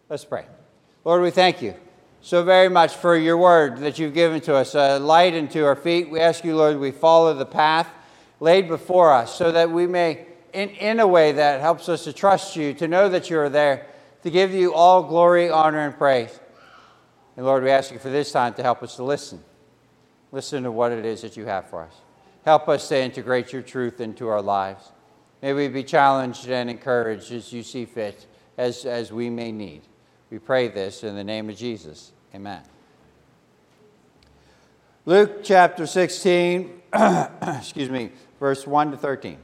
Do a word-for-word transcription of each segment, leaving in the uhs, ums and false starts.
Let's pray. Lord, we thank you so very much for your word that you've given to us, a light unto our feet. We ask you, Lord, we follow the path laid before us so that we may, in, in a way that helps us to trust you, to know that you are there, to give you all glory, honor, and praise. And Lord, we ask you for this time to help us to listen. Listen to what it is that you have for us. Help us to integrate your truth into our lives. May we be challenged and encouraged as you see fit, as, as we may need. We pray this in the name of Jesus. Amen. Luke chapter sixteen, excuse me, verse one to thirteen.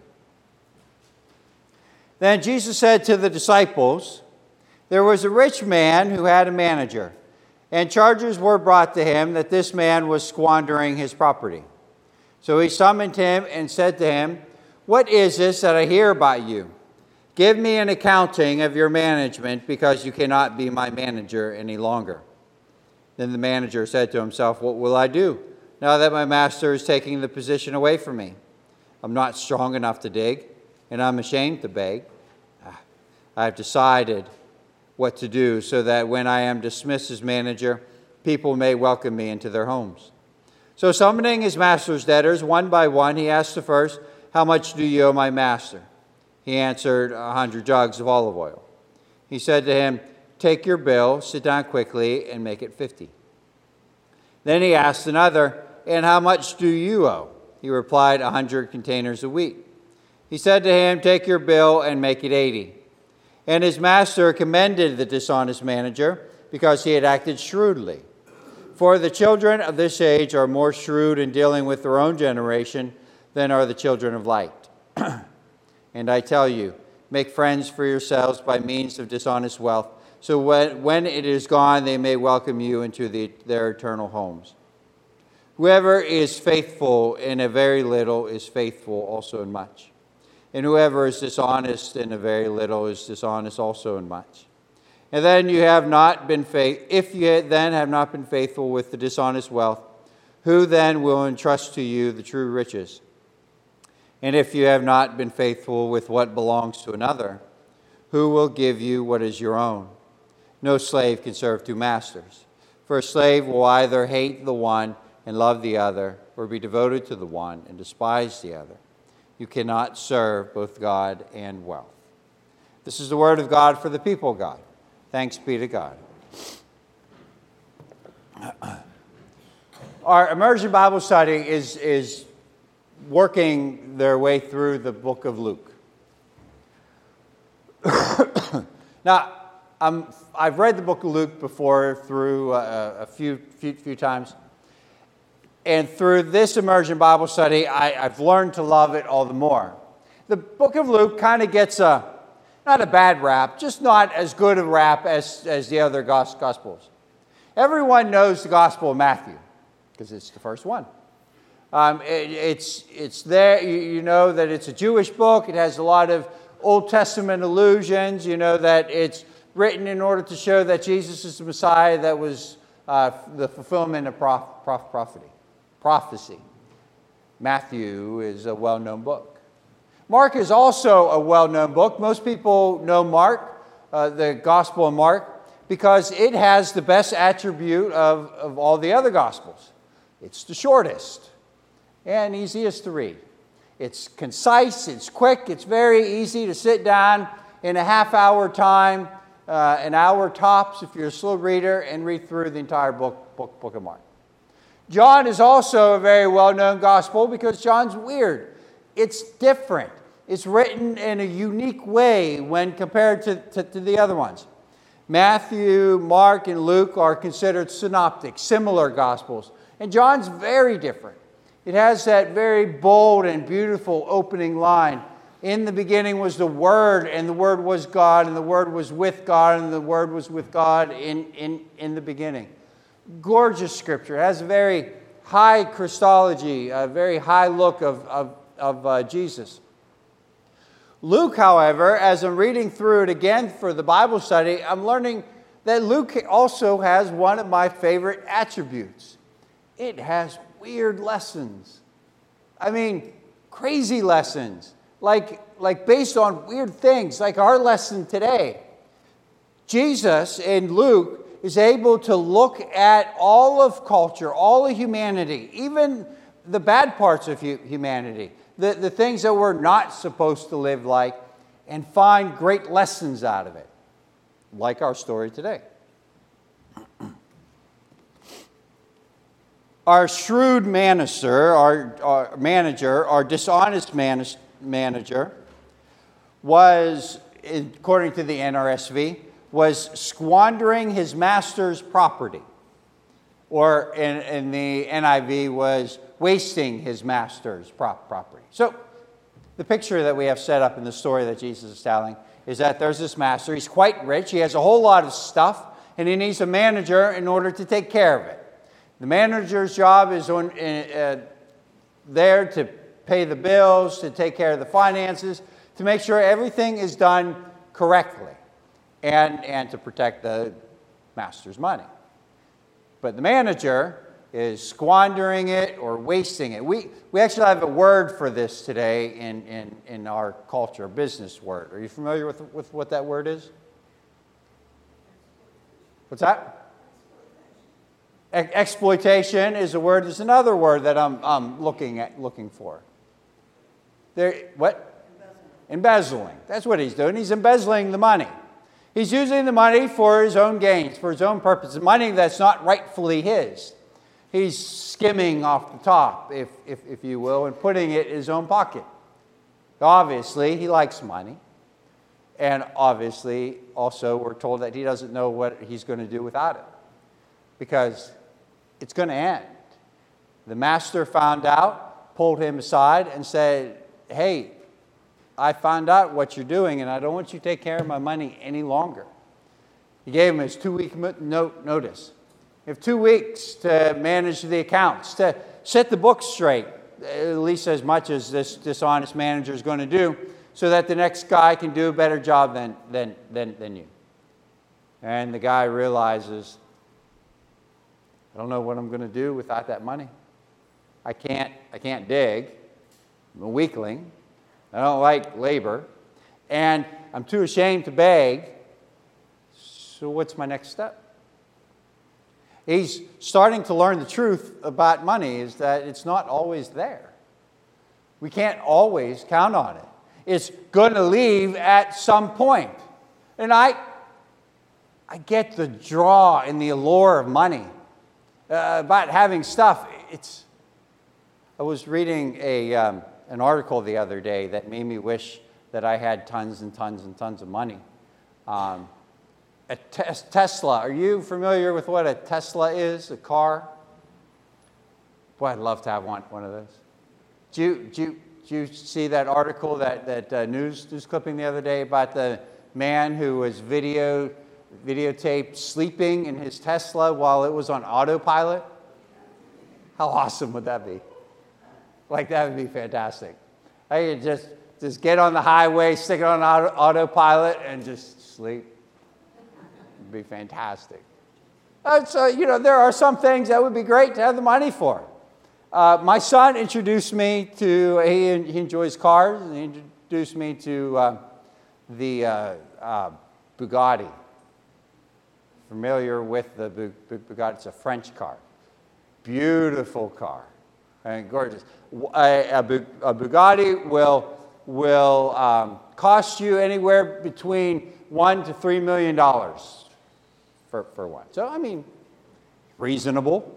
Then Jesus said to the disciples, "There was a rich man who had a manager, and charges were brought to him that this man was squandering his property. So he summoned him and said to him, 'What is this that I hear about you? Give me an accounting of your management, because you cannot be my manager any longer.' Then the manager said to himself, 'What will I do now that my master is taking the position away from me? I'm not strong enough to dig, and I'm ashamed to beg. I have decided what to do so that when I am dismissed as manager, people may welcome me into their homes.' So summoning his master's debtors one by one, he asked the first, 'How much do you owe my master?' He answered, a hundred jugs of olive oil. He said to him, 'Take your bill, sit down quickly, and make it fifty.' Then he asked another, 'And how much do you owe?' He replied, a hundred containers of wheat. He said to him, 'Take your bill and make it eighty.' And his master commended the dishonest manager because he had acted shrewdly. For the children of this age are more shrewd in dealing with their own generation than are the children of light. And I tell you, make friends for yourselves by means of dishonest wealth, so when, when it is gone, they may welcome you into the, their eternal homes. Whoever is faithful in a very little is faithful also in much. And whoever is dishonest in a very little is dishonest also in much. And then you have not been faith. If you then have not been faithful with the dishonest wealth, who then will entrust to you the true riches? And if you have not been faithful with what belongs to another, who will give you what is your own? No slave can serve two masters. For a slave will either hate the one and love the other, or be devoted to the one and despise the other. You cannot serve both God and wealth." This is the word of God for the people of God. Thanks be to God. Our immersion Bible study is, is working their way through the book of Luke. Now, I'm, I've read the book of Luke before through a, a few, few, few times. And through this immersion Bible study, I, I've learned to love it all the more. The book of Luke kind of gets a, not a bad rap, just not as good a rap as, as the other Gospels. Everyone knows the Gospel of Matthew, because it's the first one. Um, it, it's, it's there, you, you know that it's a Jewish book. It has a lot of Old Testament allusions. You know that it's written in order to show that Jesus is the Messiah that was uh, the fulfillment of prof, prof, prophecy. prophecy. Matthew is a well-known book. Mark is also a well-known book. Most people know Mark, uh, the Gospel of Mark, because it has the best attribute of, of all the other Gospels. It's the shortest and easiest to read. It's concise, it's quick, it's very easy to sit down in a half-hour time, uh, an hour tops if you're a slow reader, and read through the entire book, book, book of Mark. John is also a very well-known gospel because John's weird. It's different. It's written in a unique way when compared to, to, to the other ones. Matthew, Mark, and Luke are considered synoptic, similar gospels. And John's very different. It has that very bold and beautiful opening line. In the beginning was the Word, and the Word was God, and the Word was with God, and the Word was with God in, in, in the beginning. Gorgeous scripture. It has a very high Christology, a very high look of, of, of uh, Jesus. Luke, however, as I'm reading through it again for the Bible study, I'm learning that Luke also has one of my favorite attributes. It has weird lessons. I mean, crazy lessons, like, like based on weird things, like our lesson today. Jesus in Luke is able to look at all of culture, all of humanity, even the bad parts of hu- humanity, the, the things that we're not supposed to live like, and find great lessons out of it, like our story today. Our shrewd manager, our, our manager, our dishonest man, manager, was, according to the N R S V, was squandering his master's property. Or in, in the N I V was wasting his master's prop property. So the picture that we have set up in the story that Jesus is telling is that there's this master. He's quite rich. He has a whole lot of stuff, and he needs a manager in order to take care of it. The manager's job is on, uh, there to pay the bills, to take care of the finances, to make sure everything is done correctly, and, and to protect the master's money. But the manager is squandering it or wasting it. We, we actually have a word for this today in, in, in our culture, a business word. Are you familiar with, with what that word is? What's that? Exploitation is a word. There's another word that I'm, I'm looking at, looking for. There, what? Embezzling. Embezzling. That's what he's doing. He's embezzling the money. He's using the money for his own gains, for his own purposes. Money that's not rightfully his. He's skimming off the top, if, if, if you will, and putting it in his own pocket. Obviously, he likes money. And obviously, also, we're told that he doesn't know what he's going to do without it. Because it's going to end. The master found out, pulled him aside, and said, hey, I found out what you're doing, and I don't want you to take care of my money any longer. He gave him his two-week notice. You have two weeks to manage the accounts, to set the books straight, at least as much as this dishonest manager is going to do, so that the next guy can do a better job than, than, than, than you. And the guy realizes, I don't know what I'm going to do without that money. I can't, I can't dig. I'm a weakling. I don't like labor. And I'm too ashamed to beg. So what's my next step? He's starting to learn the truth about money is that it's not always there. We can't always count on it. It's going to leave at some point. And I, I get the draw and the allure of money. Uh, about having stuff. It's. I was reading a um, an article the other day that made me wish that I had tons and tons and tons of money. Um, a te- Tesla. Are you familiar with what a Tesla is? A car? Boy, I'd love to have one one of those. Did you did you, did you see that article that that uh, news news clipping the other day about the man who was video. videotaped sleeping in his Tesla while it was on autopilot? How awesome would that be? Like, that would be fantastic. I could just, just get on the highway, stick it on auto, autopilot, and just sleep. It'd be fantastic. Uh, so, you know, there are some things that would be great to have the money for. Uh, my son introduced me to, he, he enjoys cars, and he introduced me to uh, the uh, uh, Bugatti. Familiar with the Bugatti? It's a French car. Beautiful car. And gorgeous. A, a, a Bugatti will, will um, cost you anywhere between one to three million dollars for, for one. So, I mean, reasonable.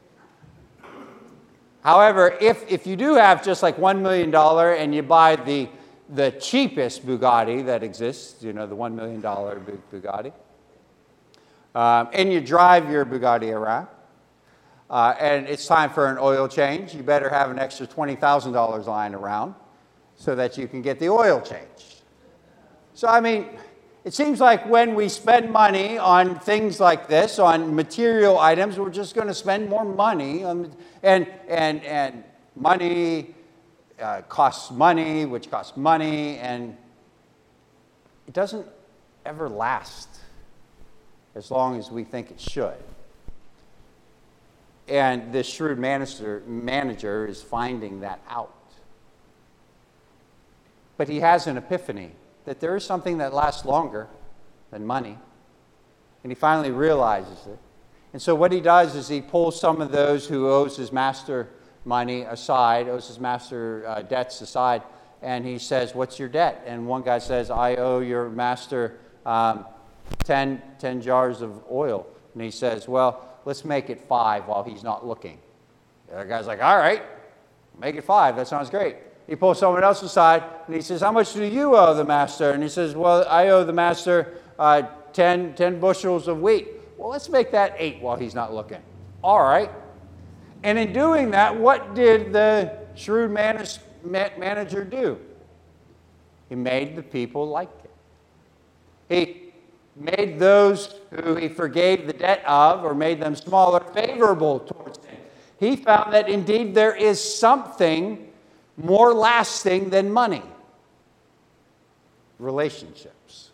However, if, if you do have just like one million dollars and you buy the, the cheapest Bugatti that exists, you know, the one million dollars Bugatti, Um, and you drive your Bugatti around, uh, and it's time for an oil change, you better have an extra twenty thousand dollars lying around so that you can get the oil changed. So, I mean, it seems like when we spend money on things like this, on material items, we're just going to spend more money. On, and, and, and money uh, costs money, which costs money, and it doesn't ever last as long as we think it should. And this shrewd manager, manager is finding that out. But he has an epiphany that there is something that lasts longer than money. And he finally realizes it. And so what he does is he pulls some of those who owes his master money aside, owes his master uh, debts aside, and he says, what's your debt? And one guy says, I owe your master um, ten, ten jars of oil. And he says, well, let's make it five while he's not looking. The other guy's like, all right, make it five. That sounds great. He pulls someone else aside, and he says, how much do you owe the master? And he says, well, I owe the master uh, ten, ten bushels of wheat. Well, let's make that eight while he's not looking. All right. And in doing that, what did the shrewd manage, manager do? He made the people like it. He made those who he forgave the debt of or made them smaller favorable towards him. He found that indeed there is something more lasting than money. Relationships.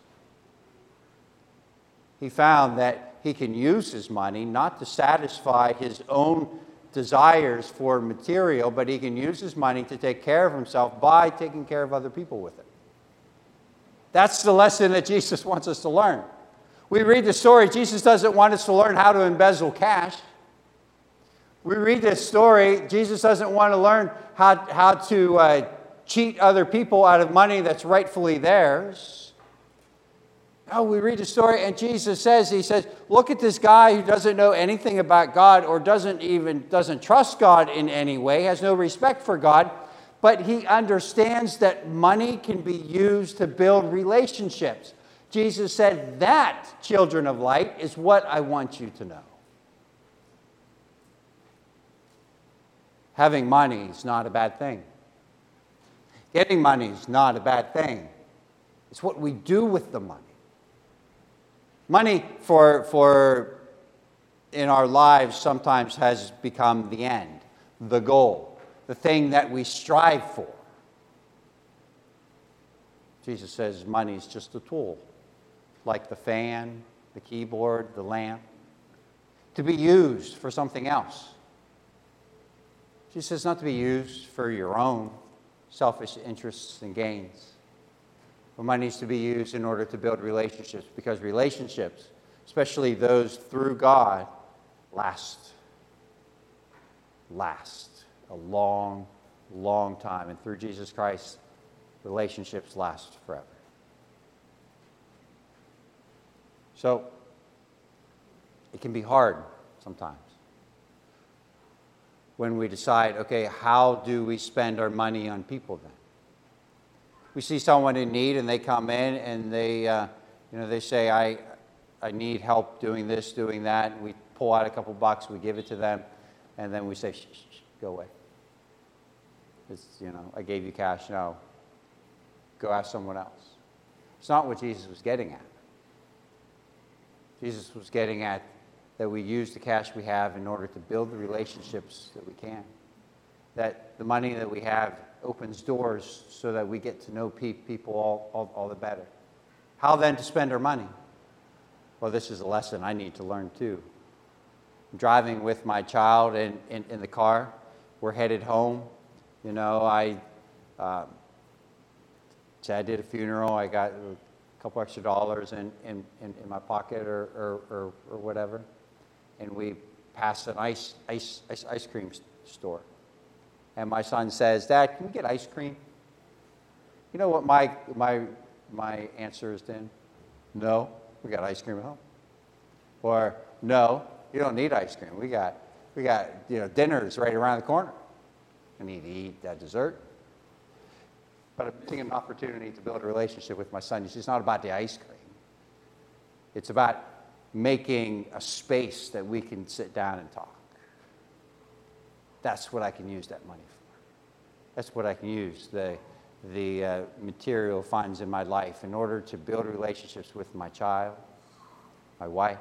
He found that he can use his money not to satisfy his own desires for material, but he can use his money to take care of himself by taking care of other people with it. That's the lesson that Jesus wants us to learn. We read the story. Jesus doesn't want us to learn how to embezzle cash. We read this story. Jesus doesn't want to learn how, how to uh, cheat other people out of money that's rightfully theirs. No, we read the story, and Jesus says, he says, look at this guy who doesn't know anything about God or doesn't even, doesn't trust God in any way, has no respect for God, but he understands that money can be used to build relationships. Jesus said, that, children of light, is what I want you to know. Having money is not a bad thing. Getting money is not a bad thing. It's what we do with the money. Money for, for in our lives sometimes has become the end, the goal, the thing that we strive for. Jesus says money is just a tool, like the fan, the keyboard, the lamp, to be used for something else. Jesus says not to be used for your own selfish interests and gains. But money needs to be used in order to build relationships, because relationships, especially those through God, last. Last a long, long time. And through Jesus Christ, relationships last forever. So, it can be hard sometimes when we decide, okay, how do we spend our money on people then? We see someone in need and they come in and they, uh, you know, they say, I, I need help doing this, doing that. And we pull out a couple bucks, we give it to them, and then we say, shh, shh, shh, go away. It's, you know, I gave you cash, no. Go ask someone else. It's not what Jesus was getting at. Jesus was getting at that we use the cash we have in order to build the relationships that we can. That the money that we have opens doors so that we get to know people all, all, all the better. How then to spend our money? Well, this is a lesson I need to learn too. I'm driving with my child in, in, in the car. We're headed home. You know, I, uh, Chad did a funeral. I got a couple extra dollars in, in, in, in my pocket or, or, or, or whatever. And we passed an ice, ice, ice, ice cream store. And my son says, Dad, can we get ice cream? You know what my, my, my answer is then? No, we got ice cream at home. Or, no, you don't need ice cream. We got, we got you know, dinners right around the corner. I need to eat that dessert. But I'm taking an opportunity to build a relationship with my son. It's not about the ice cream. It's about making a space that we can sit down and talk. That's what I can use that money for. That's what I can use the, the uh, material funds in my life in order to build relationships with my child, my wife,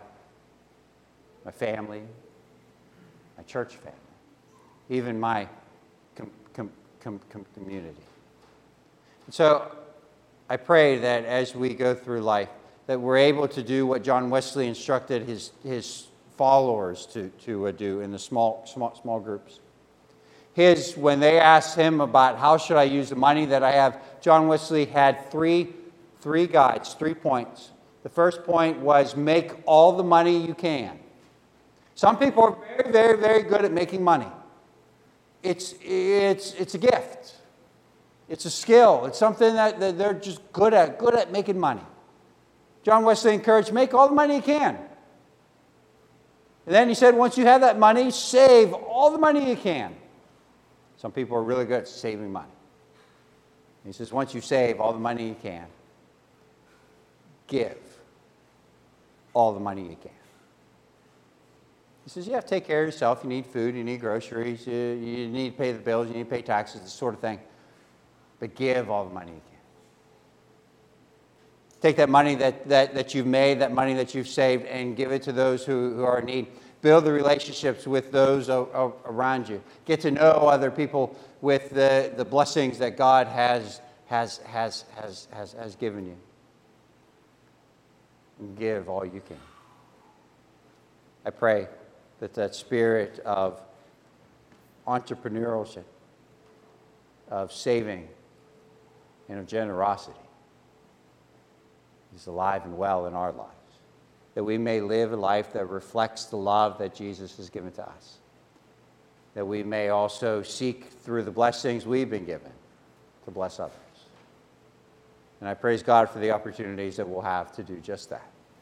my family, my church family, even my com- com- com- com- community. And so I pray that as we go through life, that we're able to do what John Wesley instructed his, his followers to, to uh, do in the small, small, small groups. His, when they asked him about how should I use the money that I have, John Wesley had three, three guides, three points. The first point was make all the money you can. Some people are very, very, very good at making money. It's, it's, it's a gift. It's a skill. It's something that, that they're just good at, good at making money. John Wesley encouraged, make all the money you can. And then he said, once you have that money, save all the money you can. Some people are really good at saving money. He says, once you save all the money you can, give all the money you can. He says, you have to take care of yourself. You need food, you need groceries, you, you need to pay the bills, you need to pay taxes, this sort of thing. But give all the money you can. Take that money that, that, that you've made, that money that you've saved, and give it to those who, who are in need. Build the relationships with those o- o- around you. Get to know other people with the, the blessings that God has, has, has, has, has, has given you. And give all you can. I pray that that spirit of entrepreneurship, of saving, and of generosity is alive and well in our lives. That we may live a life that reflects the love that Jesus has given to us. That we may also seek through the blessings we've been given to bless others. And I praise God for the opportunities that we'll have to do just that.